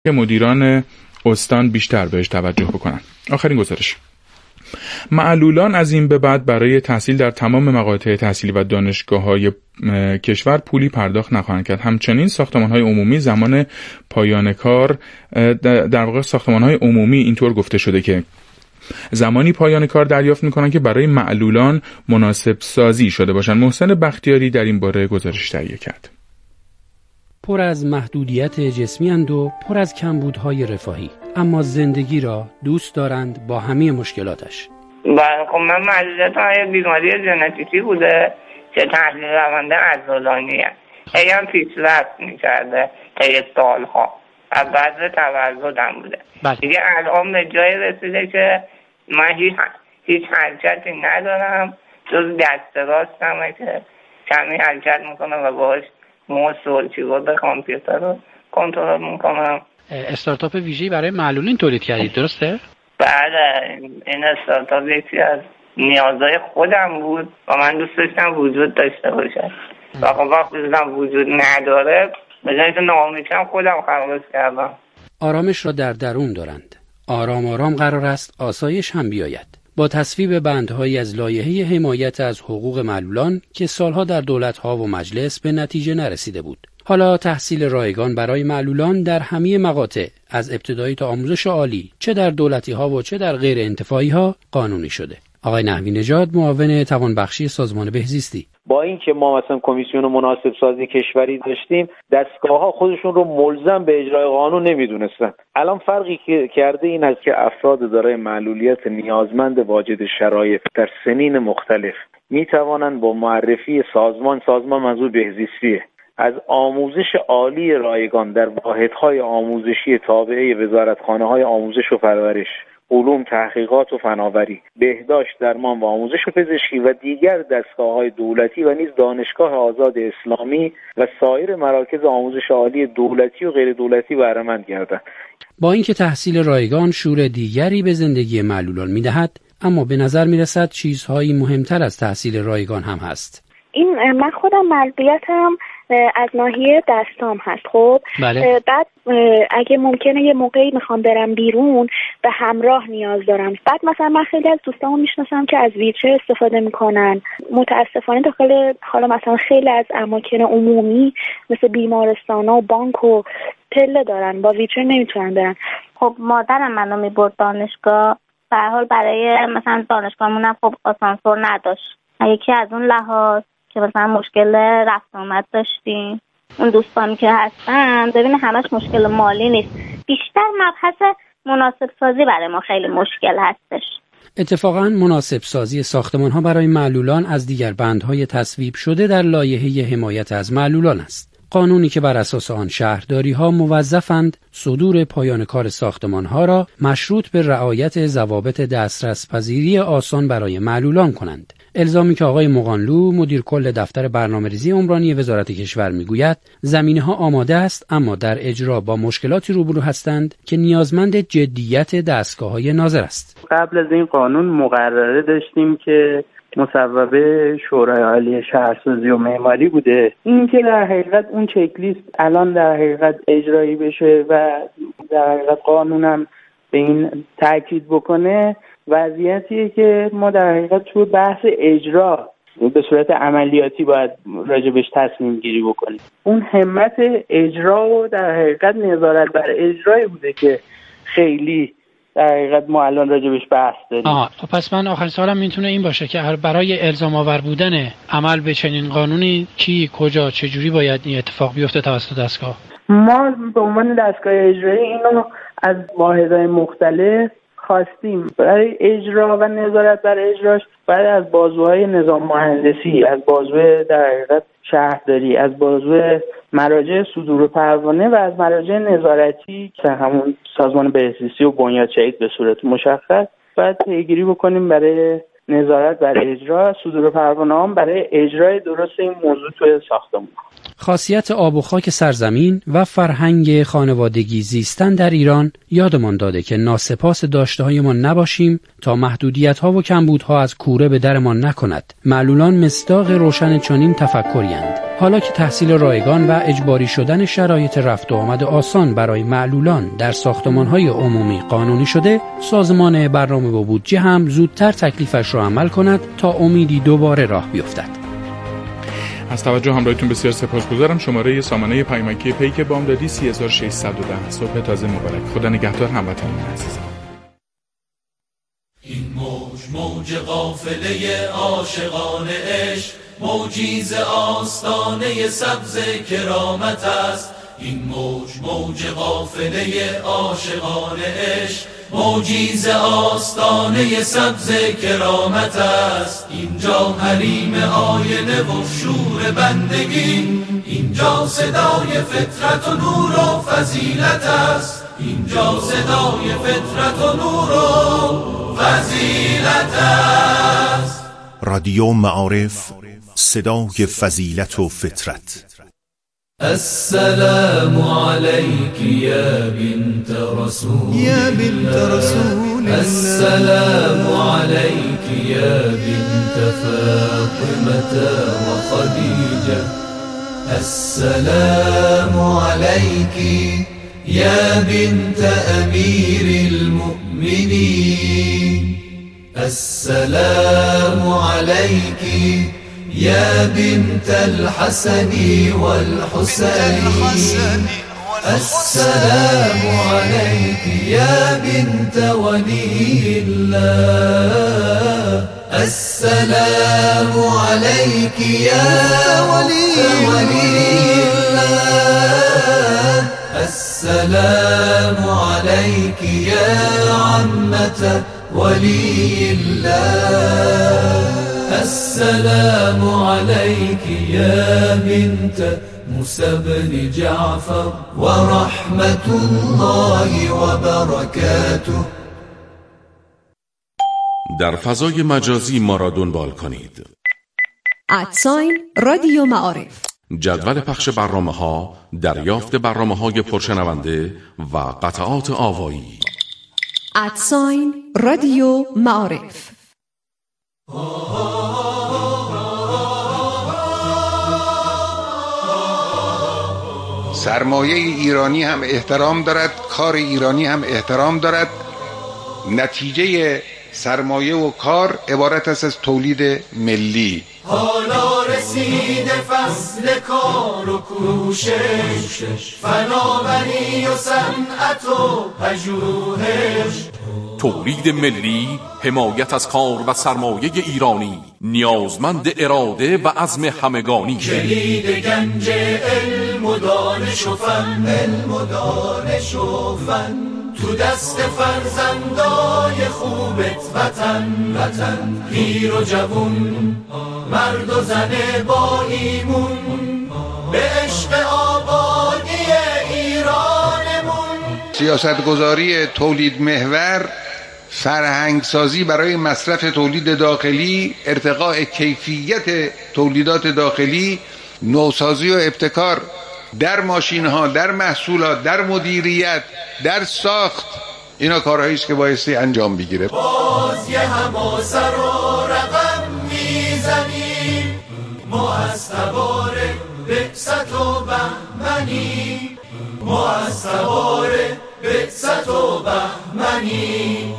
که مدیران استان بیشتر بهش توجه بکنن. آخرین گزارش: معلولان از این به بعد برای تحصیل در تمام مقاطع تحصیلی و دانشگاه‌های کشور پولی پرداخت نخواهند کرد. همچنین ساختمان‌های عمومی زمان پایان کار، در واقع ساختمان‌های عمومی اینطور گفته شده که زمانی پایان کار دریافت می‌کنند که برای معلولان مناسب سازی شده باشند. محسن بختیاری در این باره گزارش تهیه کرد. پر از محدودیت جسمی اند و پر از کمبودهای رفاهی، اما زندگی را دوست دارند با همه مشکلاتش. خب من محدودیت‌های بیماری ژنتیکی بوده که تحلیل روند عضلانیه. هم پیشرفت می‌کرده طی سالها. از بعض تولدم بوده. دیگه الان به جای رسیده که من هیچ حرکتی ندارم جز دست راستمه که کمی حرکت میکنم و باهاش موس و کیبورد کامپیوتر رو کنترل میکنم. استارتاپ ویژه‌ای برای معلولین تولید کردید، درسته؟ بله، این استارتاپ یکی از نیازهای خودم بود و من دوست داشتم وجود داشته باشه و خب وقتی دیدم وجود نداره به جای که ناامیدشم خودم خلاص کردم. آرامش را در درون دارند. آرام آرام قرار است آسایش هم بیاید. با تصویب بندهایی از لایحه حمایت از حقوق معلولان که سالها در دولت‌ها و مجلس به نتیجه نرسیده بود. حالا تحصیل رایگان برای معلولان در همه مقاطع از ابتدایی تا آموزش عالی، چه در دولتی‌ها و چه در غیر انتفاعی‌ها، قانونی شده. آقای نحوی نژاد، معاون توانبخشی سازمان بهزیستی: با اینکه ما مثلا کمیسیون مناسب سازی کشوری داشتیم، دستگاه‌ها خودشون رو ملزم به اجرای قانون نمی‌دونستن. الان فرقی که کرده این است که افراد دارای معلولیت نیازمند واجد شرایط در سنین مختلف می‌توانند با معرفی سازمان منظور بهزیستیه، از آموزش عالی رایگان در واحدهای آموزشی تابعه وزارتخانه‌های آموزش و پرورش، علوم، تحقیقات و فناوری، بهداشت، درمان و آموزش و پزشکی و دیگر دستگاه‌های دولتی و نیز دانشگاه آزاد اسلامی و سایر مراکز آموزش عالی دولتی و غیر دولتی بهره مند گردند. با اینکه تحصیل رایگان شور دیگری به زندگی معلولان می‌دهد، اما به نظر می‌رسد چیزهایی مهمتر از تحصیل رایگان هم هست. من خودم معلولیتم از ناحیه دستام هست. خب بله. بعد اگه ممکنه یه موقعی میخوام برم بیرون به همراه نیاز دارم. بعد مثلا من خیلی از دوستامو میشناسم که از ویلچر استفاده میکنن. متاسفانه داخل حالا مثلا خیلی از اماکن عمومی مثل بیمارستانا و بانک و پله دارن، با ویلچر نمیتونن برن. خب مادرم منو میبرد دانشگاه، به هر حال برای مثلا دانشگاهمون خب آسانسور نداشت. یکی از اون لحاظ که مثلا مشکل رفت آمد داشتیم، اون دوستانی که هستن ببین همش مشکل مالی نیست، بیشتر مبحث مناسب سازی برای ما خیلی مشکل هستش. اتفاقاً مناسب سازی ساختمان‌ها برای معلولان از دیگر بندهای تصویب شده در لایحه حمایت از معلولان است. قانونی که بر اساس آن شهرداری‌ها موظفند صدور پایان کار ساختمان‌ها را مشروط به رعایت ضوابط دسترس‌پذیری آسان برای معلولان کنند. الزامی که آقای مقانلو مدیر کل دفتر برنامه‌ریزی عمرانی وزارت کشور میگوید زمینه‌ها آماده است، اما در اجرا با مشکلاتی روبرو هستند که نیازمند جدیت دستگاه‌های ناظر است. قبل از این قانون مقرره داشتیم که مصوبه شورای عالی شهرسازی و معماری بوده. این که در حقیقت اون چک لیست الان در حقیقت اجرایی بشه و در حقیقت قانونم به این تاکید بکنه، وضعیتیه که ما در حقیقت تو بحث اجرا به صورت عملیاتی باید راجبش تصمیم گیری بکنیم. اون همت اجرا و در حقیقت نظارت بر اجرایی بوده که خیلی در حقیقت ما الان راجبش بحث داریم. خب پس من آخر سوالم میتونه این باشه که برای الزام آور بودن عمل به چنین قانونی کی، کجا، چجوری باید این اتفاق بیفته توسط دستگاه؟ ما به عنوان دستگاه اجرایی اینو از واحدهای مختلف خواستیم. برای اجرا و نظارت بر اجراش باید از بازوهای نظام مهندسی، از بازوی در حقیقت شهرداری، از بازوی مراجع صدور پروانه و از مراجع نظارتی که همون سازمان بهزیستی و بنیاد شهید به صورت مشخص باید پیگیری بکنیم برای نظارت بر اجرا، صدور پروانه هم برای اجرای درست این موضوع توی ساختمان. خاصیت آب و خاک سرزمین و فرهنگ خانوادگی زیستن در ایران یادمان داده که ناسپاس داشته‌هایمان نباشیم تا محدودیت‌ها و کمبودها از کوره به درمان نکند. معلولان مصداق روشن چنین تفکری‌اند. حالا که تحصیل رایگان و اجباری شدن شرایط رفت و آمد آسان برای معلولان در ساختمان‌های عمومی قانونی شده، سازمان برنامه و بودجه هم زودتر تکلیفش را عمل کند تا امیدی دوباره راه بیفتد. از توجه همراهیتون بسیار سپاسگزارم. شماره سامانه پیامکی پیک بامدادی 3610. صبح تازه مبارک. خدا نگهدار هموطنان عزیزم. این موج قافله عاشقان عشق، موجی ز آستانه سبز کرامت است. این موج قافله عاشقان عشق، موجی ز آستانه سبز کرامت است. اینجا حریم آینه و شور بندگی، اینجا صدای فطرت و نور و فضیلت است. اینجا صدای فطرت و نور و فضیلت است. رادیو معارف، صدای فضیلت و فطرت. السلام عليك يا بنت رسول يا بنت رسول الله. السلام عليك يا بنت فاطمة وخديجة. السلام عليك يا بنت أمير المؤمنين. السلام عليك يا بنت الحسن والحسين. السلام عليك يا بنت ولي الله. السلام عليك يا ولي الله. السلام عليك يا عمة ولي الله. السلام عليك يا بنت موسى بن جعفر ورحمة الله وبركاته. در فضای مجازی ما را دنبال کنید. رادیو معارف. جدول پخش برنامه‌ها، دریافت برنامه‌های پرشنونده و قطعات آوایی. رادیو معارف. سرمایه ایرانی هم احترام دارد، کار ایرانی هم احترام دارد. نتیجه سرمایه و کار عبارت است از تولید ملی. حالا رسیده فصل کار و کوشش، فناوری و صنعت و پژوهش. تولید ملی، حمایت از کار و سرمایه ایرانی، نیازمند اراده و عزم همگانی. کلید گنج علم و دانش و فن، تو دست فرزندای خوبت وطن. پیر و جوون، مرد و زن با ایمون، به عشق آبادی ایرانمون. سیاستگذاری تولید محور، فرهنگسازی برای مصرف تولید داخلی، ارتقاء کیفیت تولیدات داخلی، نوسازی و ابتکار در ماشین‌ها، در محصولات، در مدیریت، در ساخت. اینا کارهایی است که بایستی انجام بگیره. باز یه حماسه رو رقم میزنیم، ما از تبار بعثت و بهمنی، ما از تبار بعثت و بهمنی.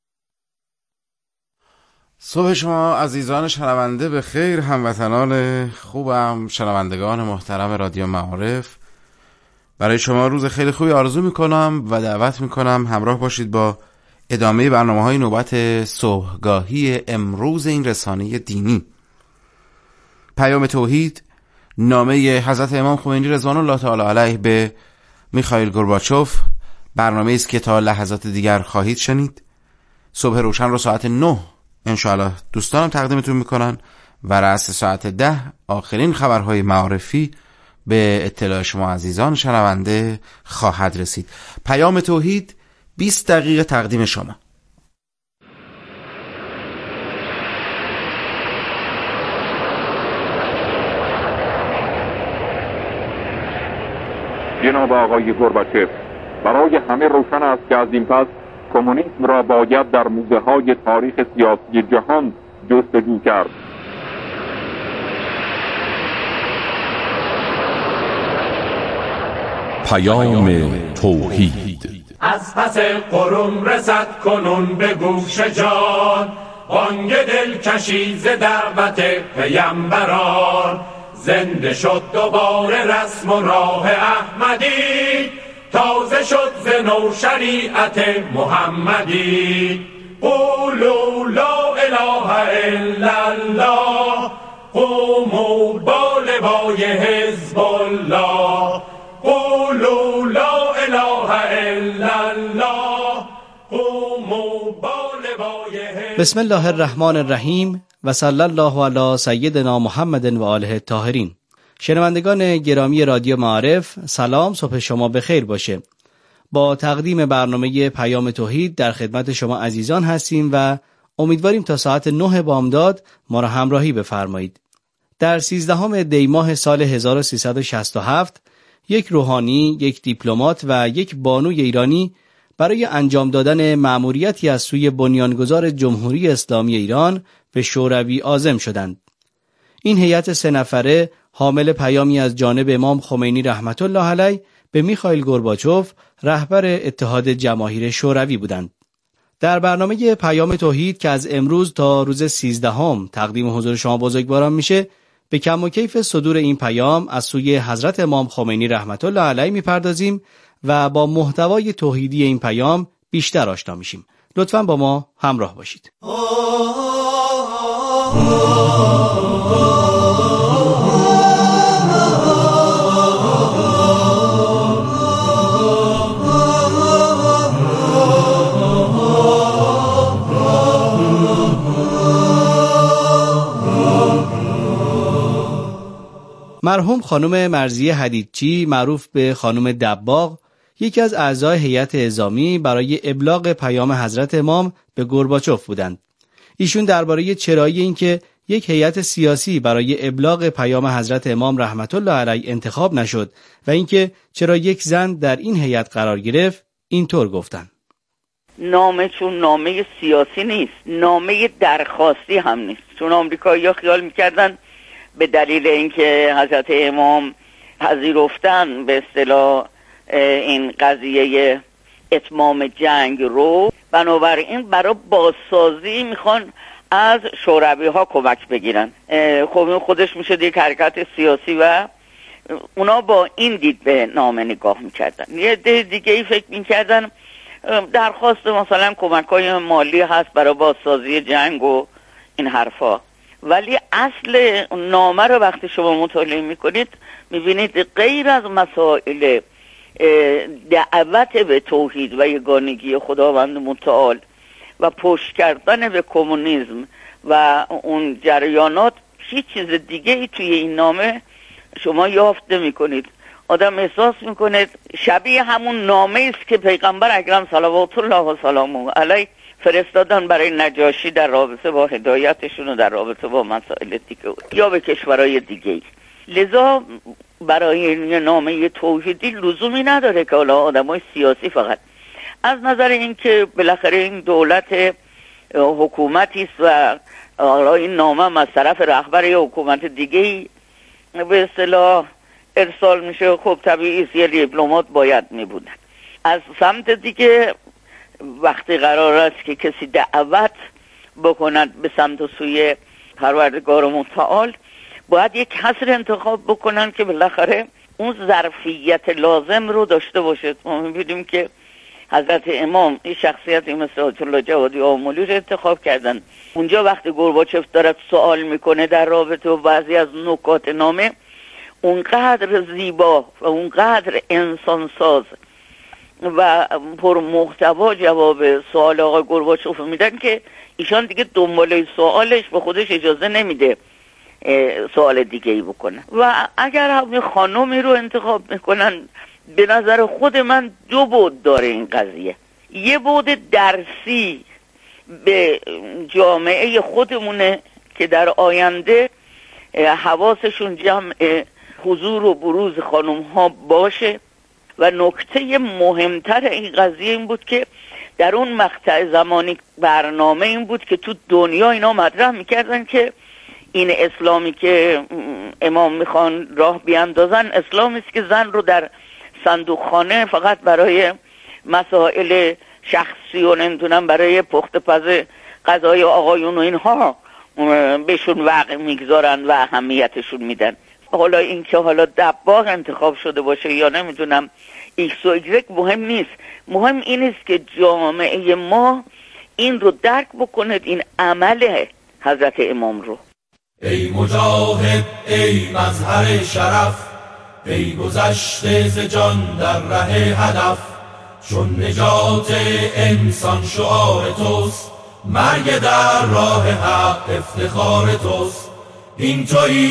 صبح شما عزیزان شنونده به خیر، هموطنان خوبم، شنوندگان محترم رادیو معارف. برای شما روز خیلی خوبی آرزو میکنم و دعوت میکنم همراه باشید با ادامه برنامه‌های نوبت صبحگاهی امروز این رسانه دینی. پیام توحید، نامه حضرت امام خمینی رضوان الله تعالی علیه به میخائیل گورباچوف، برنامه‌ای است که تا لحظات دیگر خواهید شنید. صبح روشن رو ساعت 9 انشاءالله دوستانم تقدیمتون میکنن و رأس ساعت 10 آخرین خبرهای معارفی به اطلاع شما عزیزان شنونده خواهد رسید. پیام توحید، 20 دقیقه تقدیم شما. جناب آقای گورباچف، برای همه روشن است که از این پس کمونیسم را باید در موزه های تاریخ سیاسی جهان جستجو کرد. پیام توحید. از پس قرون رسد کنون به گوش جان، بانگ دل کشی ز دعوت پیمبران. زنده شد دوباره رسم و راه احمدی، تازه شد ز نو شریعت محمدی. قولوا لا اله الا الله، قوموا با لوای حزب الله. قولوا لا اله الا الله، قوموا با لوای حزب. بسم الله الرحمن الرحیم و صلی الله علی سیدنا محمد و آله الطاهرین. شنوندگان گرامی رادیو معارف، سلام، صبح شما بخیر باشه. با تقدیم برنامه پیام توحید در خدمت شما عزیزان هستیم و امیدواریم تا ساعت 9 بامداد ما را همراهی بفرمایید. در 13 دی ماه سال 1367 یک روحانی، یک دیپلمات و یک بانوی ایرانی برای انجام دادن مأموریتی از سوی بنیانگذار جمهوری اسلامی ایران به شوروی عازم شدند. این هیئت 3 نفره حامل پیامی از جانب امام خمینی رحمت الله علیه به میخائیل گورباچوف، رهبر اتحاد جماهیر شوروی بودند. در برنامه پیام توحید که از امروز تا روز 13 تقدیم حضور شما بزرگواران میشه، به کم و کیف صدور این پیام از سوی حضرت امام خمینی رحمت الله علیه میپردازیم و با محتوای توحیدی این پیام بیشتر آشنا میشیم. لطفاً با ما همراه باشید. مرحوم خانم مرضیه حدیدچی، معروف به خانم دباغ، یکی از اعضای هیئت اعزامی برای ابلاغ پیام حضرت امام به گورباچوف بودند. ایشون درباره چرایی اینکه یک هیئت سیاسی برای ابلاغ پیام حضرت امام رحمت الله علیه انتخاب نشد و اینکه چرا یک زن در این هیئت قرار گرفت، اینطور گفتند: نامه چون نامه سیاسی نیست، نامه درخواستی هم نیست. چون آمریکایی‌ها خیال می‌کردن به دلیل اینکه حضرت امام پذیرفتن به اصطلاح این قضیه اتمام جنگ رو، بنابراین برای بازسازی میخوان از شوروی ها کمک بگیرن. خب این خودش میشه یک حرکت سیاسی و اونا با این دید به نامه نگاه میکردن. یه دیگه ای فکر میکردن درخواست مثلا کمک های مالی هست برای بازسازی جنگ و این حرفا، ولی اصل نامه رو وقتی شما مطالعه میکنید میبینید غیر از مسائل دعوت به توحید و یگانگی خداوند متعال و پشت کردن به کمونیسم و اون جریانات، هیچ چیز دیگه ای توی این نامه شما یافت نمی‌کنید. آدم احساس میکنه شبیه همون نامه است که پیغمبر اکرم صلوات الله و سلامه علیه فرستادن برای نجاشی در رابطه با هدایتشون و در رابطه با مسائل دیگه یا به کشورهای دیگه. لذا برای این نامه توحیدی لزومی نداره که حالا آدمای سیاسی فقط از نظر اینکه بالاخره این دولت حکومتی است و حالا این نامه از طرف رهبر حکومت دیگه به اصطلاح ارسال میشه، خب طبیعی است یه دیپلمات باید میبودن. از سمت دیگه وقتی قرار است که کسی دعوت بکند به سمت سوی پروردگار متعال، باید یک کسر انتخاب بکنن که بالاخره اون ظرفیت لازم رو داشته باشه. ما می‌بینیم که حضرت امام این شخصیتی مثل آیت الله جوادی آملی رو انتخاب کردن. اونجا وقتی گورباچوف داره سوال میکنه در رابطه با بعضی از نکات نامه، اونقدر زیبا و اونقدر انسانساز و پر محتوا جواب سوال آقای گورباچوف میدن که ایشان دیگه دنباله سوالش به خودش اجازه نمیده سوال دیگه ای بکنه. و اگر همین خانومی رو انتخاب میکنن، به نظر خود من دو بعد داره این قضیه. یه بعد درسی به جامعه خودمونه که در آینده حواسشون جمع حضور و بروز خانم ها باشه، و نکته مهمتر این قضیه این بود که در اون مقطع زمانی برنامه این بود که تو دنیا اینا مطرح میکردن که این اسلامی که امام میخوان راه بیاندازن اسلامی است که زن رو در صندوقخانه فقط برای مسائل شخصی و نمیدونم برای پخت پز غذای آقایون و اینها بهشون وقت میگذارن و اهمیتشون میدن. حالا اینکه حالا دباغ انتخاب شده باشه یا نمیدونم ایکس و ایگرگ مهم نیست. مهم این است که جامعه ما این رو درک بکنه، این عمل حضرت امام رو. ای مجاهد ای مظهر شرف، ای گذشته ز جان در ره هدف، چون نجات انسان شعار توست، مرگ در راه حق افتخار توست. این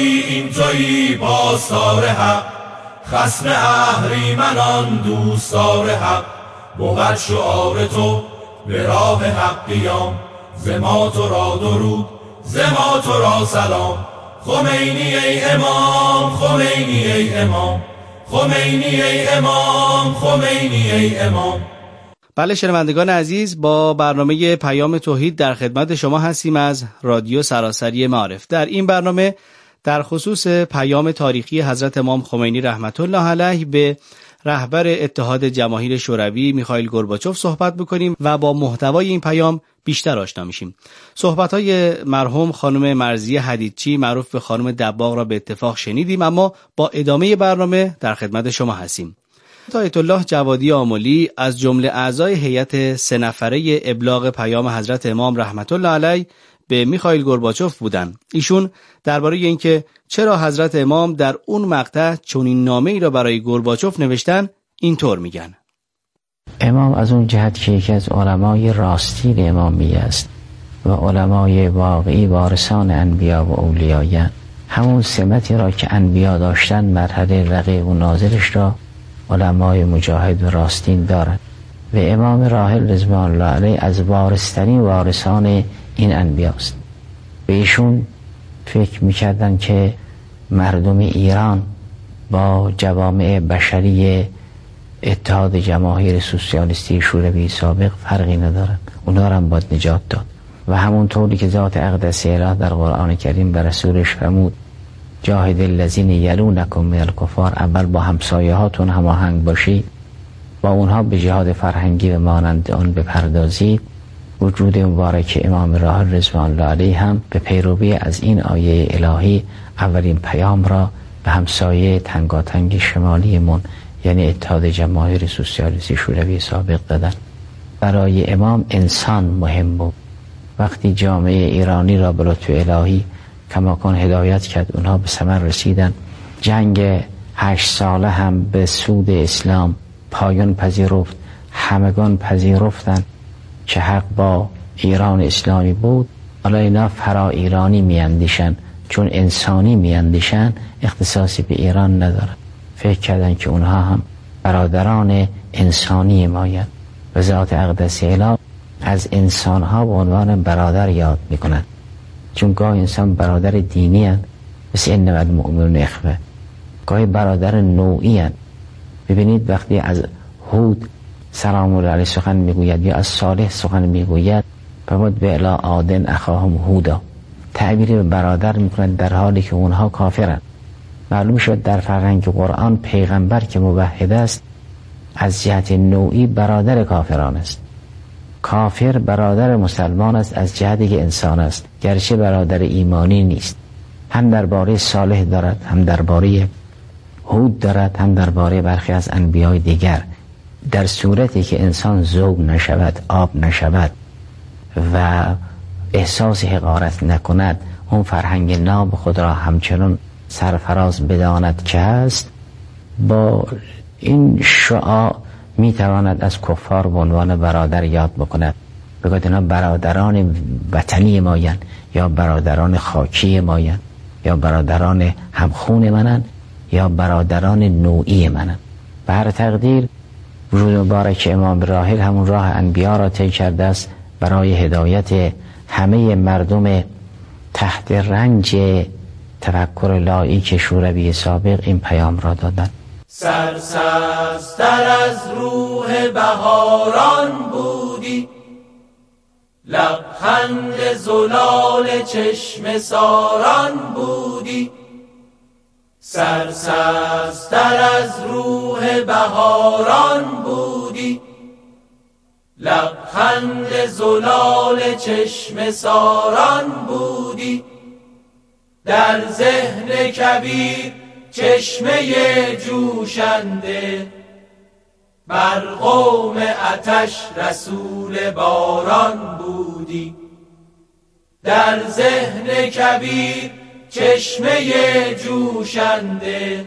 تویی پاسدار حق، خصم اهریمنان دوستدار حق. بود شعار تو به راه حق قیام، ز ما تو را درود، ز ما تو را سلام. خمینی ای امام، خمینی ای امام، خمینی ای امام، خمینی ای امام. بله شنوندگان عزیز، با برنامه پیام توحید در خدمت شما هستیم از رادیو سراسری معارف. در این برنامه در خصوص پیام تاریخی حضرت امام خمینی رحمت الله علیه به رهبر اتحاد جماهیر شوروی میخائیل گورباچوف صحبت بکنیم و با محتوای این پیام بیشتر آشنا میشیم. صحبت‌های مرحوم خانم مرضیه حدیدچی معروف به خانم دباغ را به اتفاق شنیدیم، اما با ادامه برنامه در خدمت شما هستیم. آیت الله جوادی آملی از جمله اعضای هیئت 3 نفره ابلاغ پیام حضرت امام رحمت الله علیه به میخائیل گورباچوف بودند. ایشون درباره اینکه چرا حضرت امام در اون مقطع چنین نامه‌ای را برای گورباچوف نوشتن اینطور میگن: امام از اون جهت که یکی از علمای راستین امامی است و علمای واقعی وارثان انبیا و اولیایان، همون سمتی را که انبیا داشتن مرحله رقیق و نازلش را علمای مجاهد و راستین دارند و امام راحل رضوان الله علیه از وارثترین وارثان این انبیاست. به ایشون فکر میکردن که مردم ایران با جوامع بشری اتحاد جماهیر سوسیالیستی شوروی سابق فرقی ندارن، اونا را هم باید نجات داد. و همونطوری که ذات اقدس اله در قرآن کریم به رسولش فرمود جاهد الذین یلونکم من الکفار، اول با همسایه هاتون هماهنگ باشید، با اونها به جهاد فرهنگی و مانند آن بپردازید. وجود مبارک امام راحل رضوان الله علیه هم به پیروی از این آیه الهی اولین پیام را به همسایه تنگاتنگ شمالیمون یعنی اتحاد جماهیر سوسیالیستی شوروی سابق دادن. برای امام انسان مهم بود. وقتی جامعه ایرانی را به لطف الهی کماکان هدایت کرد، اونها به ثمر رسیدن. جنگ 8 ساله هم به سود اسلام پایان پذیرفت. همگان پذیرفتن که حق با ایران اسلامی بود. حالا اینا فرا ایرانی میاندیشن، چون انسانی میاندیشن اختصاصی به ایران ندارن. فکر کردن که اونها هم برادران انسانی ماین و ذات اقدس اله از انسانها به عنوان برادر یاد میکنن، چون گاه انسان برادر دینی هست مثل انما المؤمنون اخوه، گاهی برادر نوعی هست. ببینید وقتی از هود سلام الله علیه سخن میگوید یا از صالح سخن میگوید فرمود به الی عاد اخاهم هودا، تعبیر به برادر میکنند در حالی که اونها کافرند. معلوم شد در فرهنگ قرآن پیغمبر که موحد است از جهت نوعی برادر کافران است. کافر برادر مسلمان است از جهتی که انسان است، گرچه برادر ایمانی نیست. هم درباره صالح دارد، هم درباره هود دارد، هم درباره برخی از انبیای دیگر. در صورتی که انسان ذوب نشود، آب نشود و احساس حقارت نکند، اون فرهنگ ناب خود را همچنان سرفراز بداند که هست، با این شعاع میتواند از کفار به عنوان برادر یاد بکند، بگوید اینا برادران وطنی ماین یا برادران خاکی ماین یا برادران همخون منن یا برادران نوعی منن. به هر تقدیر وجود مبارک امام راحل همون راه انبیا را طی کرده است برای هدایت همه مردم تحت رنج تفکر لاییک شوروی سابق این پیام را دادند. سرسبزتر از روح بهاران بودی، لبخند زلال چشم ساران بودی، سرسبزتر از روح بهاران بودی، لبخند زلال چشم ساران بودی، در ذهن کبیر چشمه جوشنده، بر قوم آتش رسول باران بودی، در ذهن کبیر چشمه جوشنده،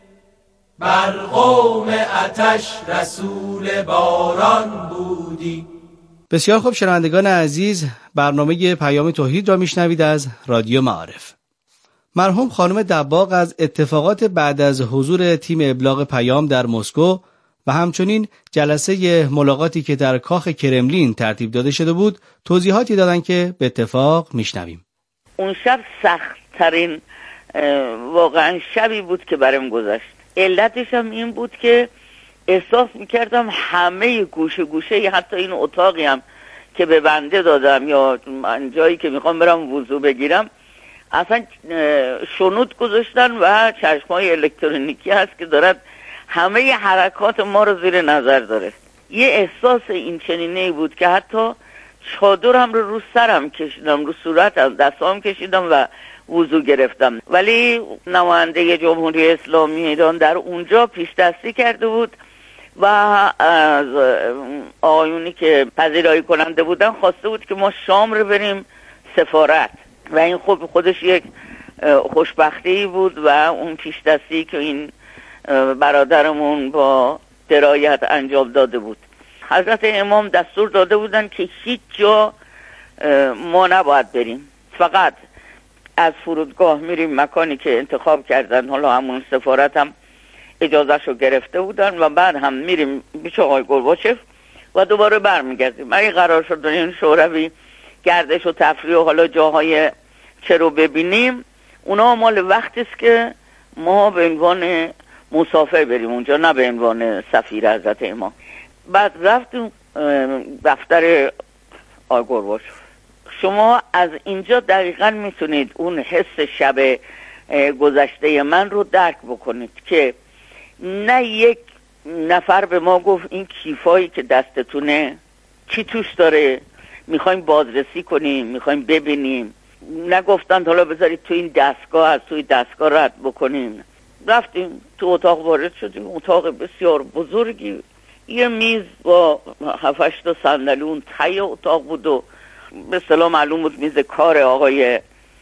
بر قوم آتش رسول باران بودی. بسیار خوب شنوندگان عزیز، برنامه پیام توحید را میشنوید از رادیو معارف. مرحوم خانم دباغ از اتفاقات بعد از حضور تیم ابلاغ پیام در مسکو و همچنین جلسه ملاقاتی که در کاخ کرملین ترتیب داده شده بود توضیحاتی دادن که به اتفاق میشنویم. اون شب سخت‌ترین واقعا شبی بود که برام گذشت. علتش هم این بود که احساس میکردم همه گوشه گوشه، حتی این اتاقی هم که به بنده دادم یا جایی که میخوام برم وضو بگیرم، اصلا شنود گذاشتن و چشمای الکترونیکی هست که دارد همه حرکات ما رو زیر نظر داره. یه احساس این چنینه بود که حتی چادرم رو سرم کشیدم، رو صورتم، دستام کشیدم و وضو گرفتم. ولی نماینده جمهوری اسلامی ایران در اونجا پیش دستی کرده بود و از آقایونی که پذیرایی کننده بودن خواسته بود که ما شام رو بریم سفارت و این خودش یک خوشبختی بود و اون پیش دستی که این برادرمون با درایت انجام داده بود. حضرت امام دستور داده بودن که هیچ جا ما نباید بریم، فقط از فرودگاه میریم مکانی که انتخاب کردن، حالا همون سفارت هم اجازهشو گرفته بودن و بعد هم میریم پیش آقای گورباچف و دوباره برمیگردیم. اگه قرار شد این شوروی گردش و تفریح و حالا جاهای چه رو ببینیم، اونا مال وقتی است که ما به عنوان مسافر بریم اونجا، نه به عنوان سفیر حضرت امام. بعد رفتیم دفتر آقای گورباچف. شما از اینجا دقیقاً میتونید اون حس شب گذشته من رو درک بکنید که نه یک نفر به ما گفت این کیفایی که دستتونه چی توش داره، میخوایم بازرسی کنیم، میخوایم ببینیم. نگفتند حالا بذارید تو این دستگاه، از توی دستگاه رد بکنیم. رفتیم تو اتاق وارد شدیم، اتاق بسیار بزرگی، یه میز با 7-8 تا صندلی اون ته اتاق بود و به اصطلاح معلوم بود میز کار آقای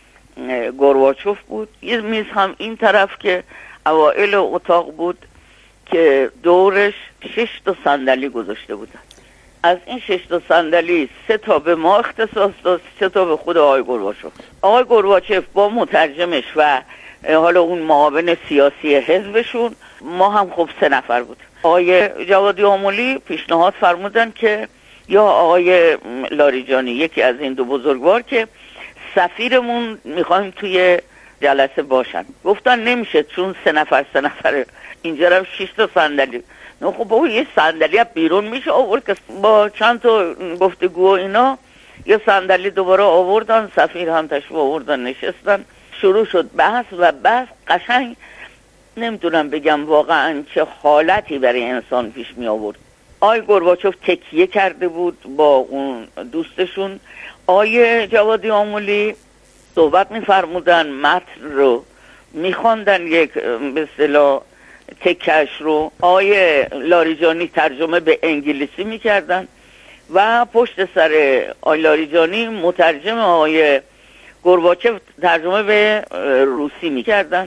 گورباچف بود. یه میز هم این طرف که اوائل اتاق بود که دورش 6 تا صندلی گذاشته بودن. از این 6 تا صندلی 3 تا به ما اختصاص داد، 3 تا به خود آقای گورباچف. آقای گورباچف با مترجمش و حالا اون معاون سیاسی حزبشون، ما هم خب 3 نفر بود. آقای جوادی آملی پیشنهاد فرمودن که یا آقای لاریجانی، یکی از این دو بزرگوار، که سفیرمون میخوایم توی جلسه باشن. گفتن نمیشه چون 3 نفر اینجا هم 6 تا صندلی. نه خب بابا یه صندلی بیرون میشه آورد که با چند تا گفتگو اینا یه صندلی دوباره آوردن، سفیر هم تشریف آوردن نشستن، شروع شد بحث و بحث قشنگ نمیتونم بگم واقعا چه حالتی برای انسان پیش می آورد. آقای گورباچف تکیه کرده بود با اون دوستشون، آقای جوادی آملی صحبت میفرمودن، متن رو میخواندن، یک به اصطلاح تکش رو آقای لاریجانی ترجمه به انگلیسی میکردن و پشت سر آقای لاریجانی مترجم آقای گورباچف ترجمه به روسی میکردن.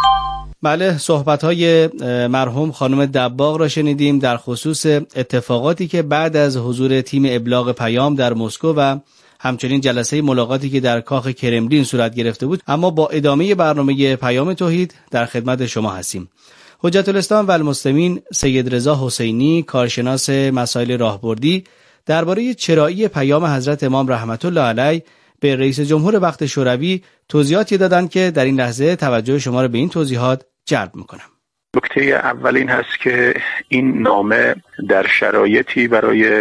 بله، صحبت‌های مرحوم خانم دباغ را شنیدیم در خصوص اتفاقاتی که بعد از حضور تیم ابلاغ پیام در مسکو و همچنین جلسه ملاقاتی که در کاخ کرملین صورت گرفته بود. اما با ادامه برنامه پیام توحید در خدمت شما هستیم. حجت الاسلام و المسلمین سید رضا حسینی، کارشناس مسائل راهبردی، درباره چرایی پیام حضرت امام رحمت الله علیه به رئیس جمهور وقت شوروی توضیحاتی دادند که در این لحظه توجه شما را به این توضیحات جلب میکنم. نکته اول این هست که این نامه در شرایطی برای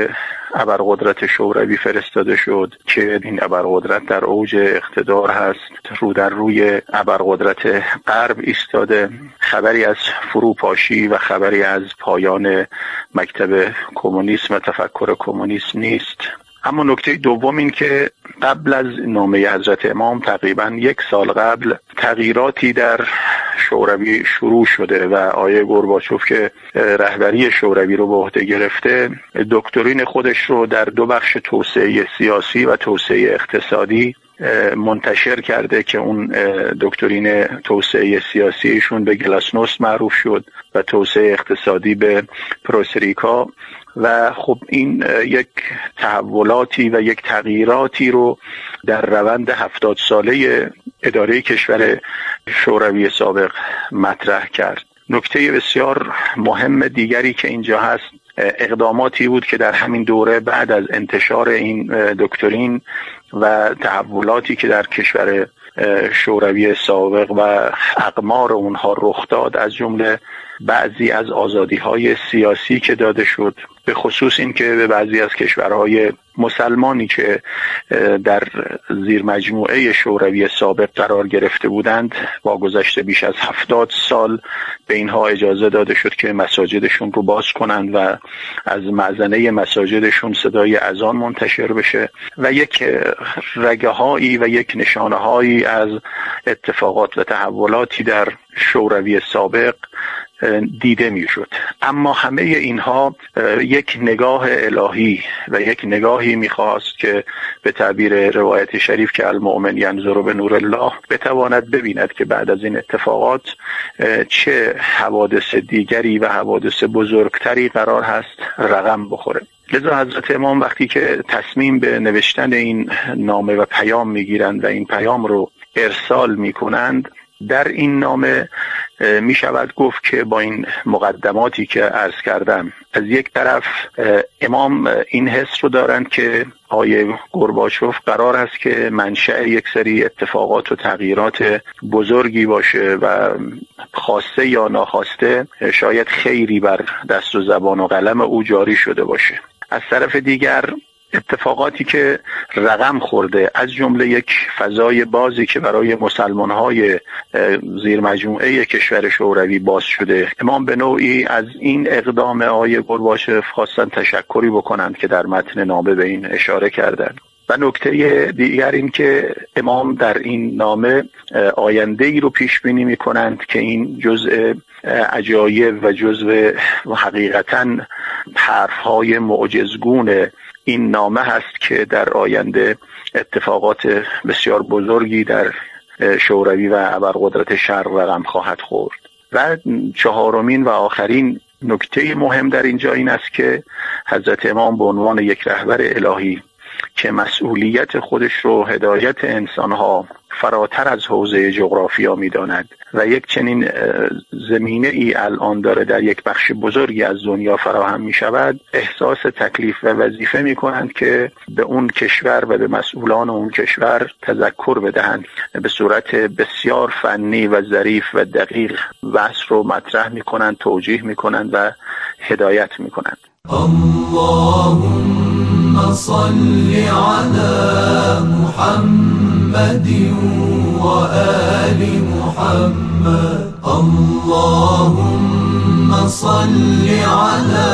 ابرقدرت شوروی فرستاده شد که این ابرقدرت در اوج اقتدار هست، رو در روی ابرقدرت غرب ایستاده. خبری از فروپاشی و خبری از پایان مکتب کمونیسم و تفکر کمونیسم نیست. اما نکته دوم این که قبل از نامه حضرت امام تقریبا 1 سال قبل تغییراتی در شوروی شروع شده و آقای گورباچوف که رهبری شوروی رو به عهده گرفته، دکترین خودش رو در 2 بخش توسعه سیاسی و توسعه اقتصادی منتشر کرده که اون دکترین توسعه سیاسیشون به گلاسنوست معروف شد و توسعه اقتصادی به پروسریکا. و خب این یک تحولاتی و یک تغییراتی رو در روند 70 ساله اداره کشور شوروی سابق مطرح کرد. نکته بسیار مهم دیگری که اینجا هست، اقداماتی بود که در همین دوره بعد از انتشار این دکترین و تحولاتی که در کشور شوروی سابق و اقمار اونها رخ داد، از جمله بعضی از آزادی‌های سیاسی که داده شد، به خصوص این که به بعضی از کشورهای مسلمانی که در زیر مجموعه شوروی سابق قرار گرفته بودند با گذشته بیش از 70 سال به اینها اجازه داده شد که مساجدشون رو باز کنند و از مأذنه مساجدشون صدای اذان منتشر بشه و یک رگه‌هایی و یک نشانه‌هایی از اتفاقات و تحولاتی در شوروی سابق دیده میشد. اما همه اینها یک نگاه الهی و یک نگاهی میخواست که به تعبیر روایت شریف که المؤمن ینظر به نور الله بتواند ببیند که بعد از این اتفاقات چه حوادث دیگری و حوادث بزرگتری قرار هست رقم بخوره. لذا حضرت امام وقتی که تصمیم به نوشتن این نامه و پیام میگیرند و این پیام رو ارسال میکنند، در این نامه می شود گفت که با این مقدماتی که عرض کردم، از یک طرف امام این حس رو دارند که آقای گورباچوف قرار است که منشأ یک سری اتفاقات و تغییرات بزرگی باشه و خواسته یا ناخواسته شاید خیری بر دست و زبان و قلم او جاری شده باشه. از طرف دیگر اتفاقاتی که رقم خورده، از جمله یک فضای بازی که برای مسلمان‌های زیر مجموعه کشور شوروی باز شده، امام به نوعی از این اقدام آقای گورباچوف خواستن تشکری بکنند که در متن نامه به این اشاره کردند. و نکته دیگر این که امام در این نامه آینده‌ای رو پیش بینی می‌کنند که این جزء عجایب و جزء حقیقتاً حرف‌های معجزگون این نامه هست که در آینده اتفاقات بسیار بزرگی در شوروی و ابرقدرت شرق رقم خواهد خورد. و چهارمین و آخرین نکته مهم در اینجا این است که حضرت امام به عنوان یک رهبر الهی که مسئولیت خودش رو هدایت انسانها فراتر از حوزه جغرافیا می‌داند و یک چنین زمینه ای الان داره در یک بخش بزرگی از دنیا فراهم می‌شود، احساس تکلیف و وظیفه می‌کنند که به اون کشور و به مسئولان اون کشور تذکر بدهند. به صورت بسیار فنی و ظریف و دقیق بحث رو مطرح می‌کنند، توجیه می‌کنند و هدایت می‌کنند. اللهم صل على محمد وآل محمد اللهم صل على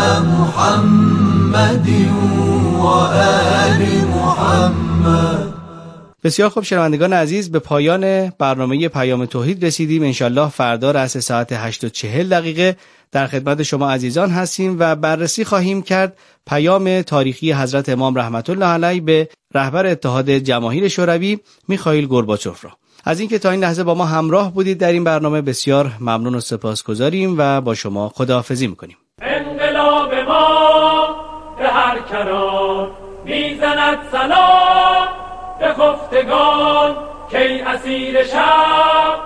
محمد وآل محمد. بسیار خوب شنوندگان عزیز، به پایان برنامه پیام توحید رسیدیم. انشالله فردا رأس ساعت 8:40 در خدمت شما عزیزان هستیم و بررسی خواهیم کرد پیام تاریخی حضرت امام رحمت الله علیه به رهبر اتحاد جماهیر شوروی میخائیل گورباچوف را. از اینکه تا این لحظه با ما همراه بودید در این برنامه بسیار ممنون و سپاسگزاریم و با شما خداحافظی میکنیم. انقلاب ما به هر کنار میزند سلام به خفتگان کی اسیر شب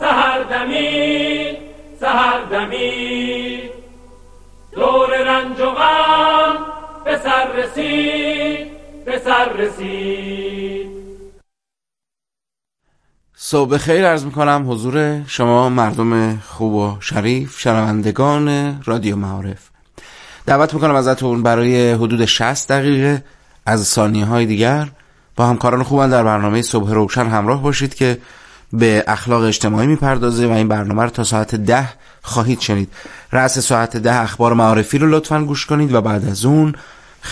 سحردمی دور رنج و غم به سر رسید. صبح خیر عرض میکنم حضور شما مردم خوب و شریف شنوندگان رادیو معارف. دعوت میکنم ازتون برای حدود 60 دقیقه از ثانیه‌های دیگر با همکاران خوبم در برنامه صبح روشن همراه باشید که به اخلاق اجتماعی میپردازه و این برنامه رو تا ساعت 10 خواهید شنید. رأس ساعت 10 اخبار معارفی رو لطفاً گوش کنید و بعد از اون